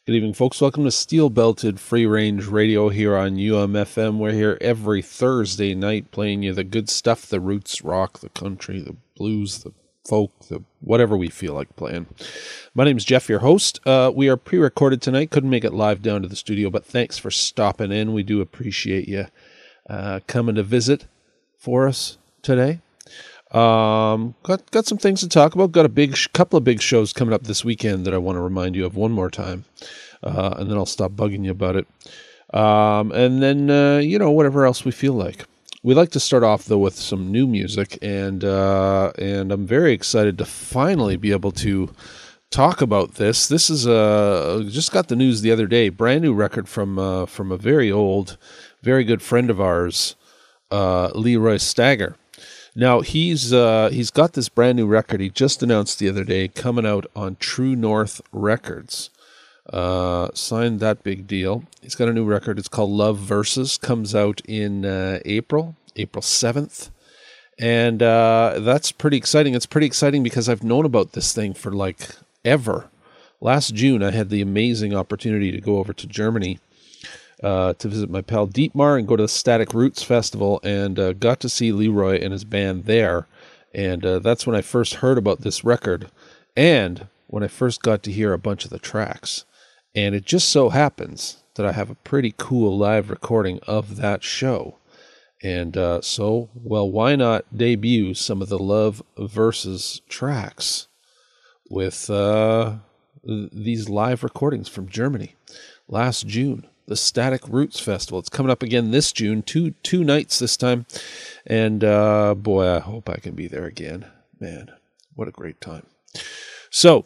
Good evening, folks. Welcome to Steel Belted Free Range Radio here on UMFM. We're here every Thursday night playing you the good stuff, the roots, rock, the country, the blues, the folk, the whatever we feel like playing. My name's Jeff, your host. We are pre-recorded tonight. Couldn't make it live down to the studio, but thanks for stopping in. We do appreciate you coming to visit for us today. Got some things to talk about. Got a couple of big shows coming up this weekend that I want to remind you of one more time, and then I'll stop bugging you about it. And then whatever else we feel like. We like to start off though with some new music, and I'm very excited to finally be able to talk about this. This is just got the news the other day. Brand new record from a very old, very good friend of ours, Leroy Stagger. Now, he's got this brand new record he just announced the other day coming out on True North Records. Signed that big deal. He's got a new record. It's called Love Versus. Comes out in April 7th. And that's pretty exciting. It's pretty exciting because I've known about this thing for like ever. Last June, I had the amazing opportunity to go over to Germany to visit my pal Dietmar and go to the Static Roots Festival, and got to see Leroy and his band there. And that's when I first heard about this record, and when I first got to hear a bunch of the tracks. And it just so happens that I have a pretty cool live recording of that show. And so why not debut some of the Love Versus tracks with these live recordings from Germany last June. The Static Roots Festival. It's coming up again this June, two nights this time. And boy, I hope I can be there again. Man, what a great time. So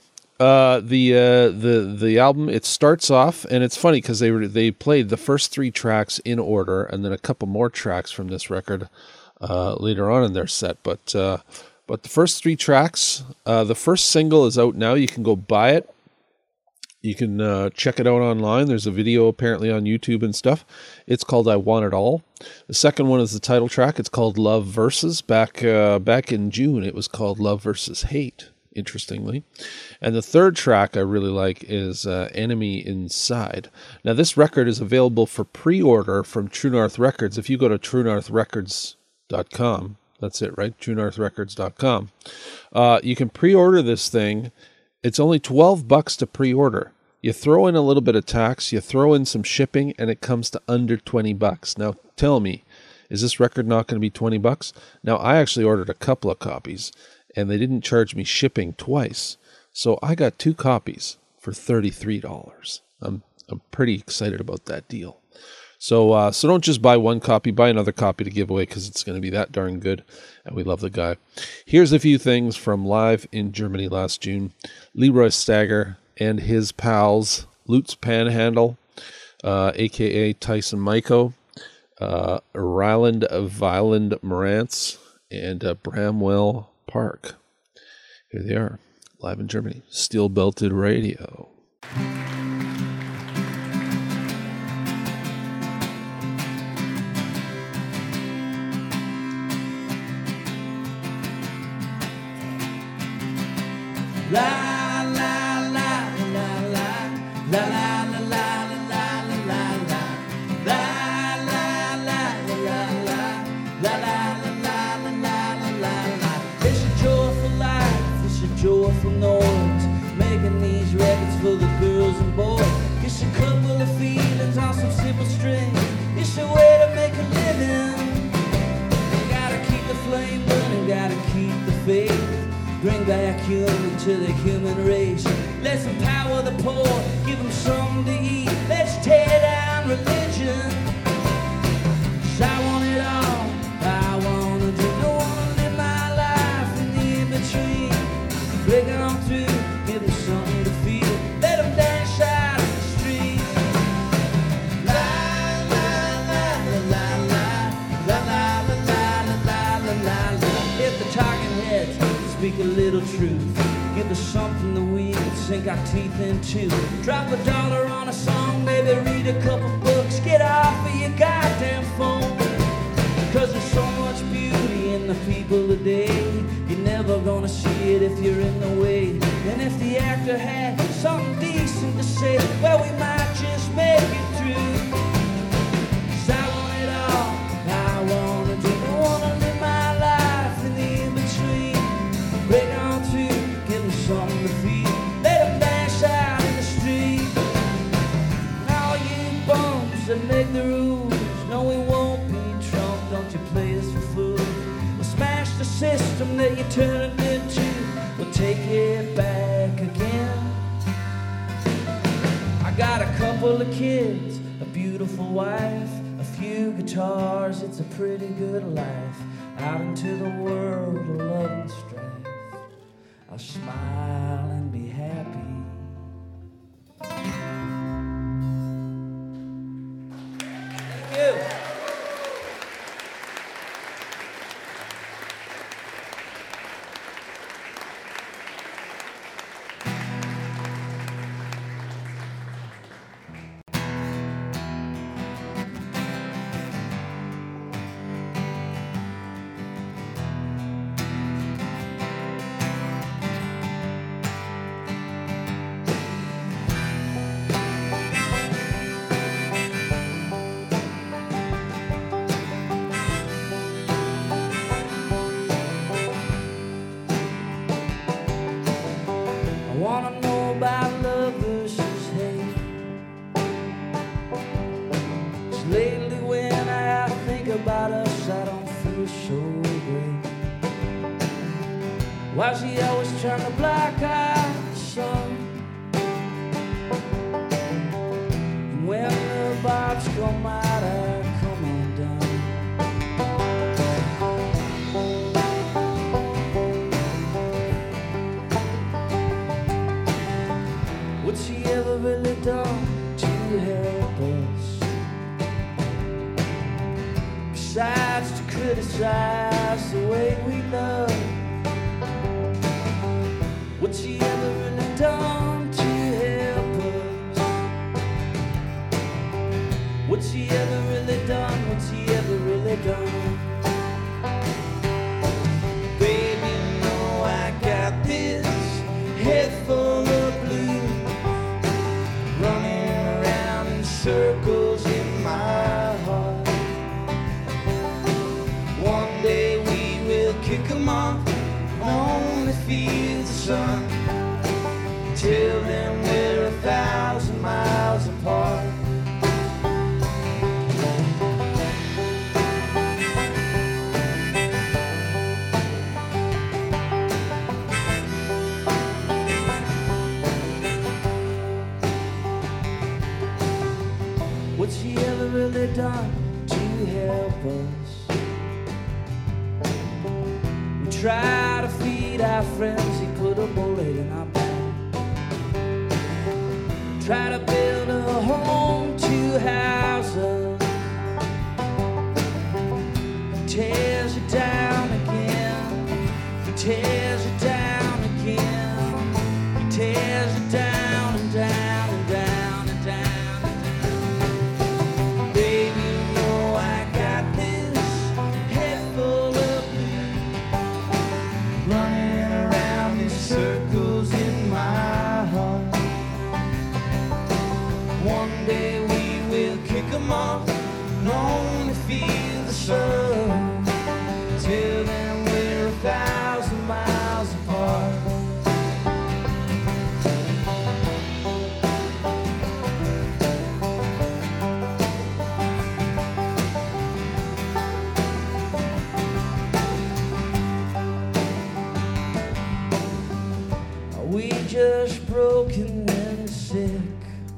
the album, it starts off, and it's funny because they played the first three tracks in order, and then a couple more tracks from this record later on in their set. But the first three tracks, the first single is out now. You can go buy it. You can check it out online. There's a video apparently on YouTube and stuff. It's called I Want It All. The second one is the title track. It's called Love Versus. Back in June, it was called Love Versus Hate, interestingly. And the third track I really like is Enemy Inside. Now, this record is available for pre-order from True North Records. If you go to truenorthrecords.com, that's it, right? truenorthrecords.com. You can pre-order this thing. It's only $12 to pre-order. You throw in a little bit of tax, you throw in some shipping, and it comes to under $20. Now, tell me, is this record not going to be $20? Now, I actually ordered a couple of copies, and they didn't charge me shipping twice. So I got 2 copies for $33. I'm pretty excited about that deal. So don't just buy one copy, buy another copy to give away because it's going to be that darn good, and we love the guy. Here's a few things from live in Germany last June. Leroy Stagger and his pals, Lutz Panhandle, a.k.a. Tyson Maiko, Ryland Violend Marantz, and Bramwell Park. Here they are, live in Germany. Steel Belted Radio. La la la la la la la la la la la la. It's a joyful life, it's a joyful noise, making these records for the girls and boys. It's a couple of feelings on some simple strings. It's a way to make a living. Gotta keep the flame burning, gotta keep the faith. Bring back human to the human race. Let's empower the poor, give them something to eat. Let's tear down religion. 'Cause I want it all, I want to do. No one in my life in the in-between. Break on through, give them something to feel. Let them dance out in the street. La la la la la la la la la la la la la. If the talking heads speak a little truth, give us something that we can sink our teeth into. Drop $1 on a song, maybe read a couple books. Get off of your goddamn phone, 'cause there's so much beauty in the people today. You're never gonna see it if you're in the way. And if the actor had something decent to say, well, we system that you turned into will take it back again. I got a couple of kids, a beautiful wife, a few guitars, it's a pretty good life. Out into the world of love and strife, I'll smile and be happy. Thank you. I wanna know about love versus hate. 'Cause lately when I think about us, I don't feel so great. Why she always trying to block out the sun? And when the barbs come out, I come undone. What's she ever really done to help us? Besides to criticize the way we love. What's she ever really done to help us? What's she ever really done? What's she ever really done? Baby, you know I got this head full of blue, running around in circles in my heart. One day we will kick 'em off, only feel the sun. Till then we're 1,000 miles apart. What's she ever really done to help us? We try to feed our frenzy, put a bullet in our back. Try to build a home to house us. He tears it down again. He tears it down again. He tears it down and down and down and down and down. Baby, you know I got this head full of blue, running around in circles in my heart. One day we will kick 'em off and only feel the sun. Till then we're 1,000 miles apart. Are we just broken and sick?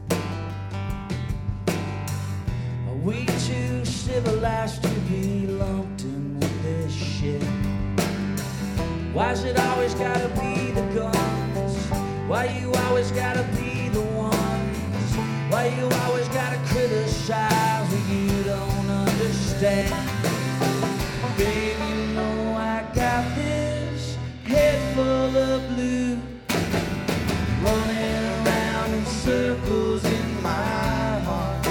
Are we too civilized to be lumped in with this shit? Why's it always gotta be the guns? Why you always gotta be the ones? Why you always gotta criticize what you don't understand? Baby, you know I got this head full of blue, running around in circles in my heart.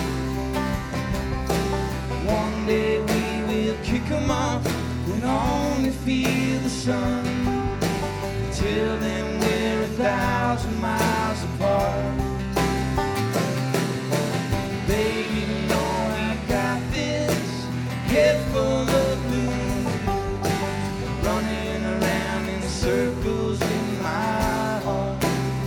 One day we will kick 'em off and only feel the sun. Till then we're 1,000 miles apart. Baby, you know I got this head full of blue, running around in circles in my heart.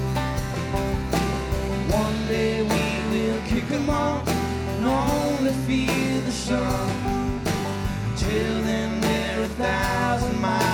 One day we will kick 'em off and only feel the sun. Till then we're 1,000 miles apart.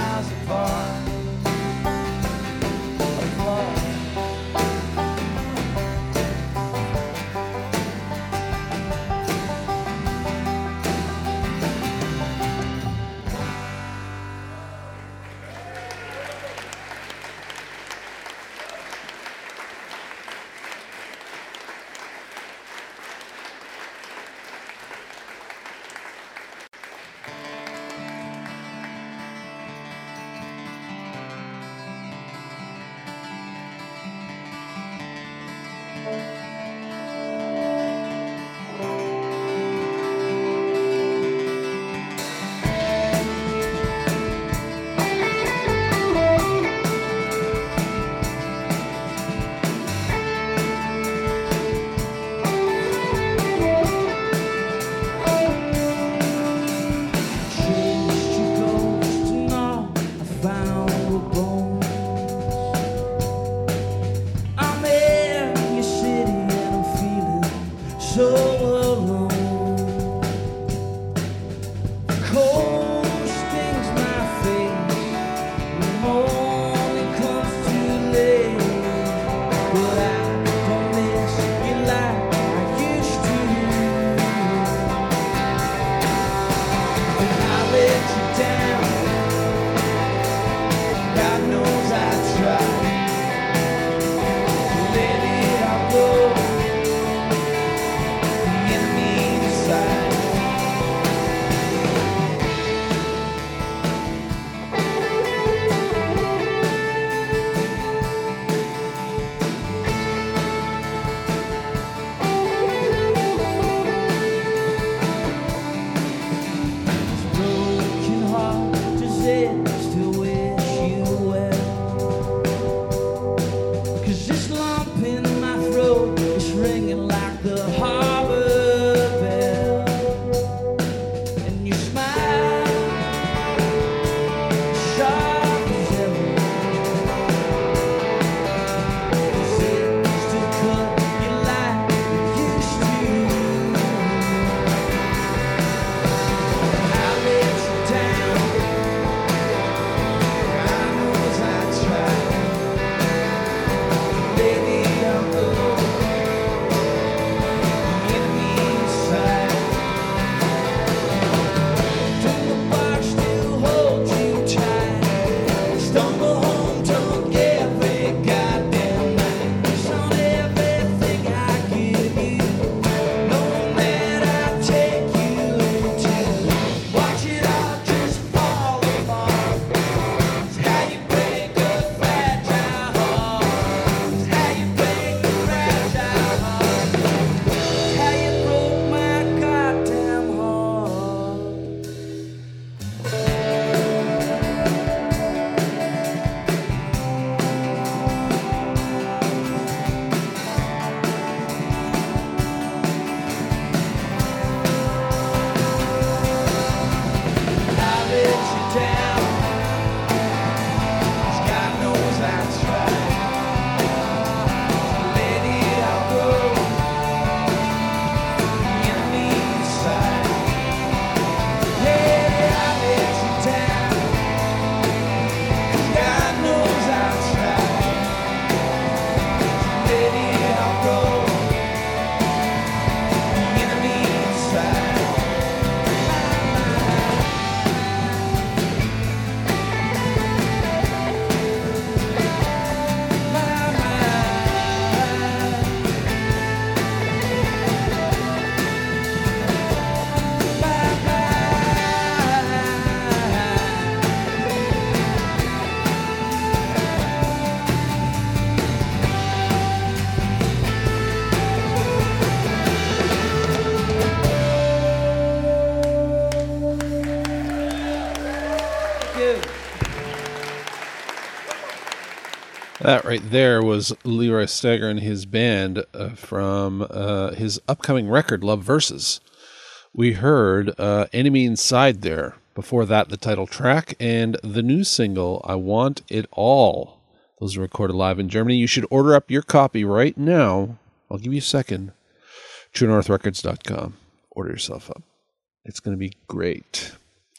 That right there was Leroy Stagger and his band from his upcoming record, Love Versus. We heard Enemy Inside there. Before that, the title track and the new single, I Want It All. Those are recorded live in Germany. You should order up your copy right now. I'll give you a second. TrueNorthRecords.com. Order yourself up. It's going to be great.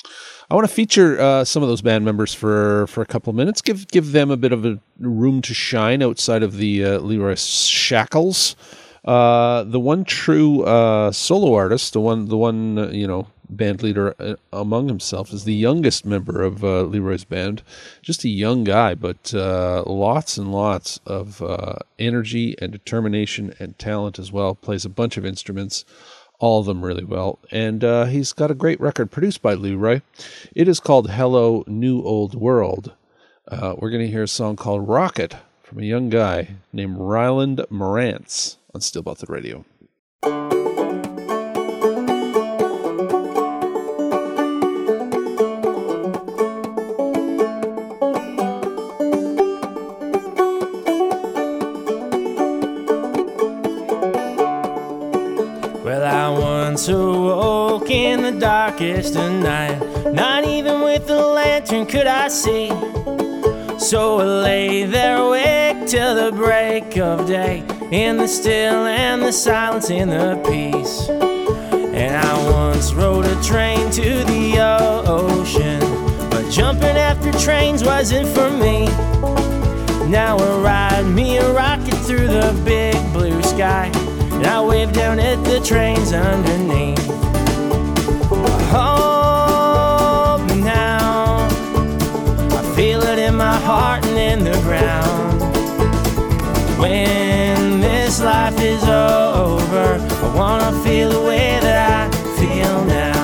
I want to feature some of those band members for a couple of minutes. Give them a bit of a room to shine outside of the Leroy shackles. The one true solo artist, the one band leader among himself, is the youngest member of Leroy's band. Just a young guy, but lots and lots of energy and determination and talent as well. Plays a bunch of instruments, all of them really well. And he's got a great record produced by Leroy. It is called Hello, New Old World. We're going to hear a song called Rocket from a young guy named Ryland Marantz on Steel Belted Radio. Well, I once awoke in the darkest of night. Not even with a lantern could I see. So I lay there awake till the break of day, in the still and the silence and the peace. And I once rode a train to the ocean, but jumping after trains wasn't for me. Now I ride me a rocket through the big blue sky, and I wave down at the trains underneath. Hold me now, I feel it in my heart and in the ground. When this life is over, I wanna feel the way that I feel now.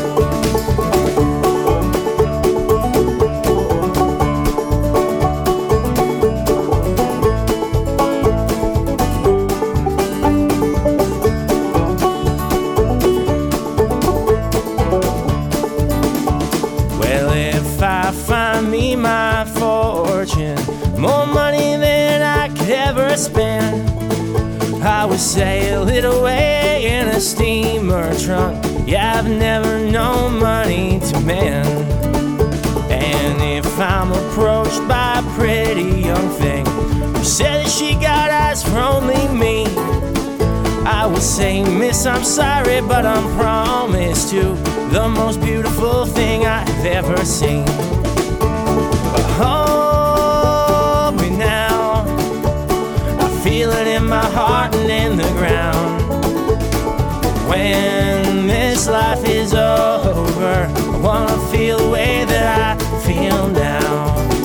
Well, if I find me my fortune, more money than I could ever spend, I would sail it away in a steamer trunk. Yeah, I've never known money to mend. And if I'm approached by a pretty young thing who said that she got eyes for only me, I would say, miss, I'm sorry, but I'm promised you the most beautiful thing I've ever seen. Hold me now, I feel it in my heart and in the ground. When this life is over, I wanna feel the way that I feel now.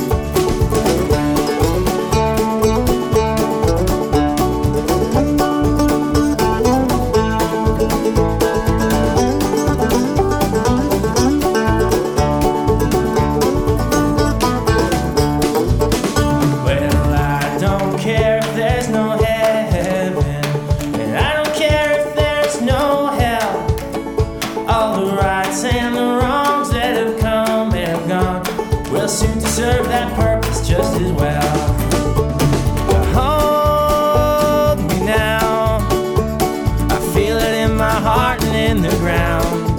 Serve that purpose just as well. Hold me now, I feel it in my heart and in the ground.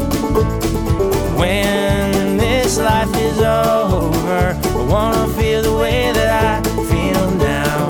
When this life is over, I wanna feel the way that I feel now.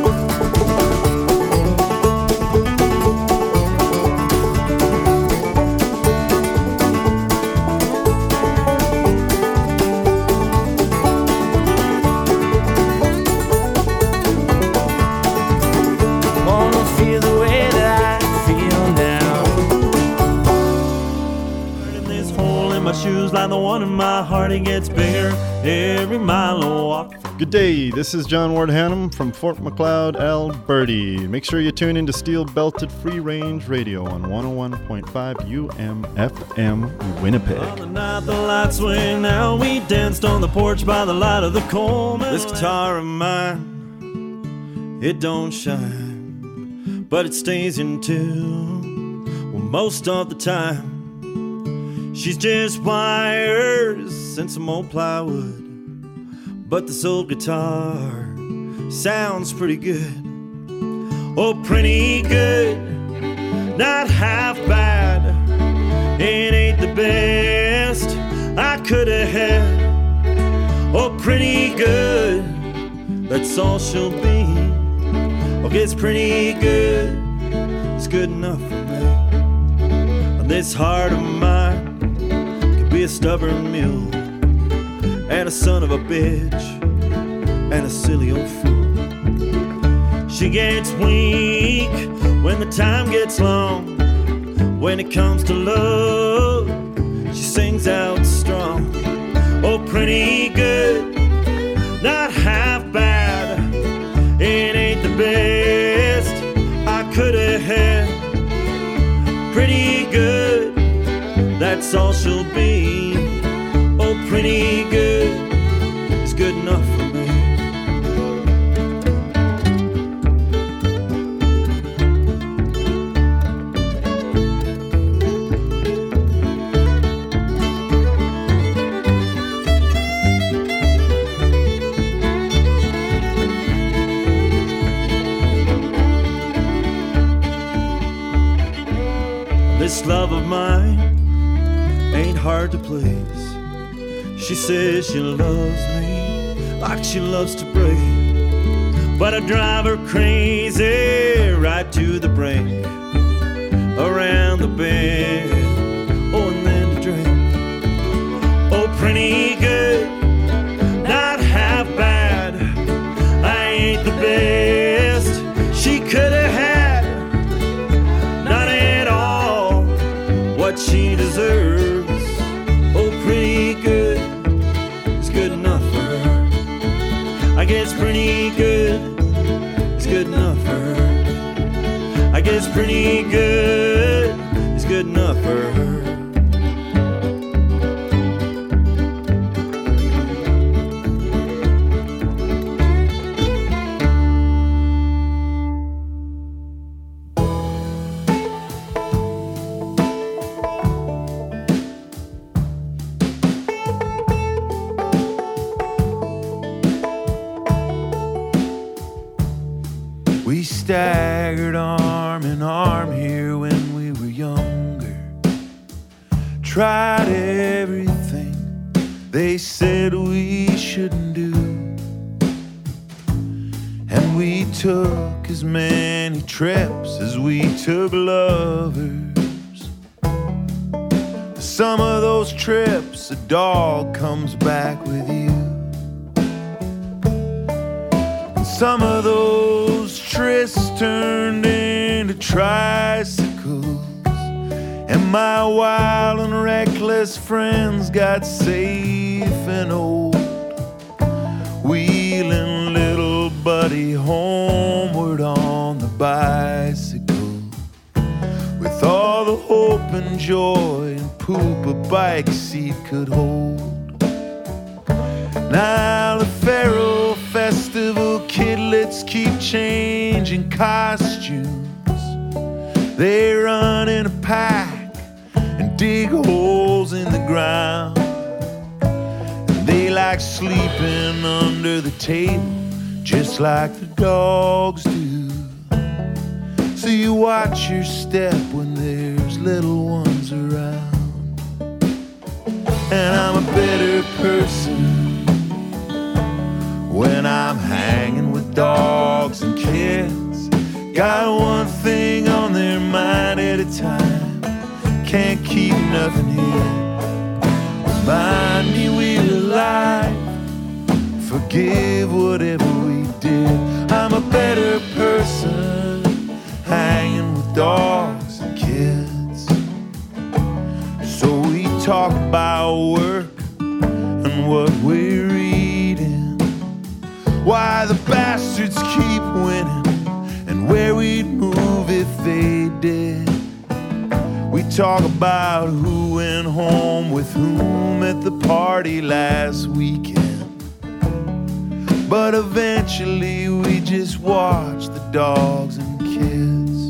Shoes like the one in my heart, it gets bigger every mile I walk. Good day, this is John Ward Hannum from Fort Macleod, Alberta. Make sure you tune into Steel Belted Free Range Radio on 101.5 UMFM Winnipeg. On the night the lights went out, we danced on the porch by the light of the coal. This guitar of mine, it don't shine, but it stays in tune. Well, most of the time she's just wires and some old plywood, but this old guitar sounds pretty good. Oh, pretty good, not half bad. It ain't the best I could have had. Oh, pretty good, that's all she'll be. Okay, it's pretty good, it's good enough for me. This heart of mine be be a stubborn mule and a son of a bitch and a silly old fool. She gets weak when the time gets long. When it comes to love, she sings out strong. Oh, pretty good, not half bad. It ain't the best I could have had. Pretty good, that's all she'll be. Oh, pretty good, it's good enough for me. This love of mine ain't hard to please. She says she loves me like she loves to breathe, but I drive her crazy right to the brink, around the bend, oh, and then to drink. Oh, pretty good, not half bad. I ain't the best she could have had, not at all what she deserves. Oh, pretty good, it's good enough for her. I guess pretty good, it's good enough for her. I guess pretty good, it's good enough for her. We staggered arm in arm here when we were younger. Tried everything they said we shouldn't do. And we took as many trips as we took lovers. Some of those trips, a dog comes back with you. Some of those trysts turned into tricycles, and my wild and reckless friends got safe and old, wheeling little buddy homeward on the bicycle, with all the hope and joy and poop a bike seat could hold. Now the Faro Festival kidlets keep changing costumes. They run in a pack and dig holes in the ground. And they like sleeping under the table, just like the dogs do. So you watch your step when there's little ones around. And I'm a better person when I'm hanging with dogs and kids. Got one thing on their mind at a time, can't keep nothing hid. Remind me we're alive, forgive whatever we did. I'm a better person hanging with dogs and kids. So we talk about work and what we're reading, why the bastards keep winning, and where we'd move if they did. We talk about who went home with whom at the party last weekend. But eventually we just watch the dogs and kids.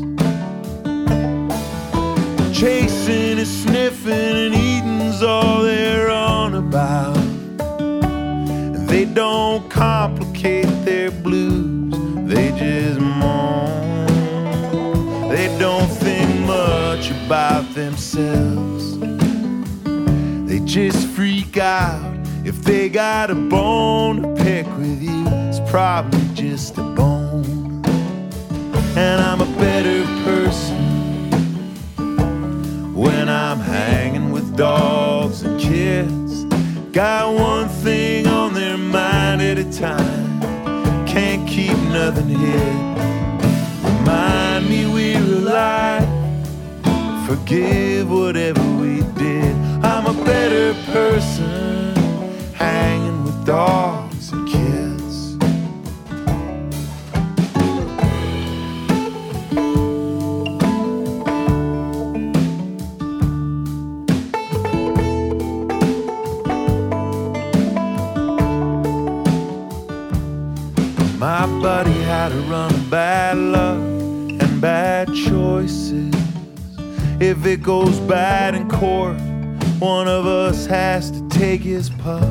Chasing and sniffing and eating's all they're on about. They don't complicate their blues, they just moan. They don't think much about themselves, they just freak out if they got a bone to pick with you. It's probably just a bone. And I'm a better person when I'm hanging with dogs and kids. Got one thing on their mind at a time, can't keep nothing hid. Remind me we're alive, forgive whatever we did. I'm a better person, hanging with dogs and kids. My buddy had a run of bad luck and bad choices. If it goes bad in court, one of us has to take his pup.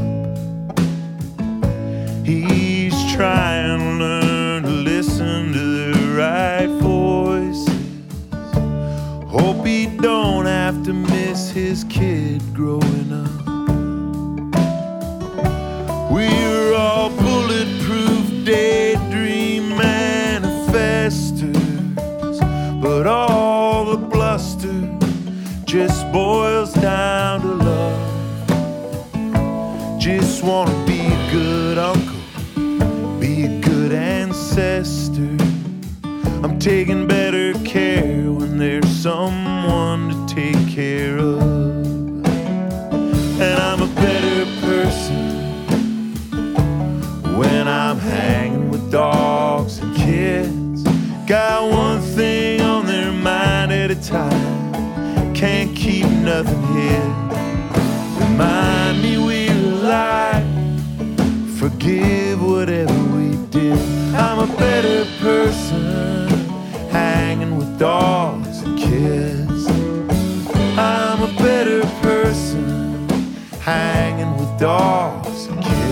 He's trying to learn to listen to the right voices. Hope he don't have to miss his kid growing up. We're all bulletproof daydream manifestors, but all the bluster just boils down to love. Just wanna be a good uncle, be a good ancestor. I'm taking better care when there's someone to take care of. And I'm a better person when I'm hanging with dogs and kids. Got one thing on their mind at a time, can't keep nothing hid. Remind me we're alive, forgive whatever we did. I'm a better person, hanging with dogs and kids. I'm a better person, hanging with dogs and kids.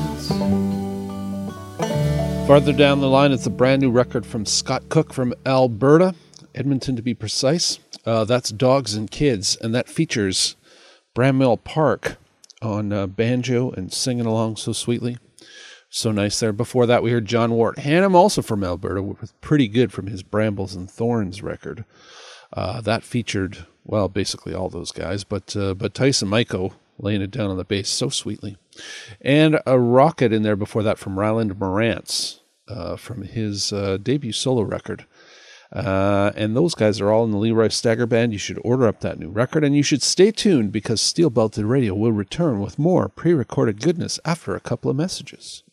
Farther down the line, it's a brand new record from Scott Cook from Alberta, Edmonton to be precise. That's Dogs and Kids, and that features Bramwell Park on banjo and singing along so sweetly. So nice there. Before that, we heard John Wart Hannum, also from Alberta, with Pretty Good from his Brambles and Thorns record. That featured, well, basically all those guys, but Tyson Mico laying it down on the bass so sweetly. And a rocket in there before that from Ryland Marantz from his debut solo record. And those guys are all in the Leroy Stagger Band. You should order up that new record, and you should stay tuned because Steel Belted Radio will return with more pre-recorded goodness after a couple of messages.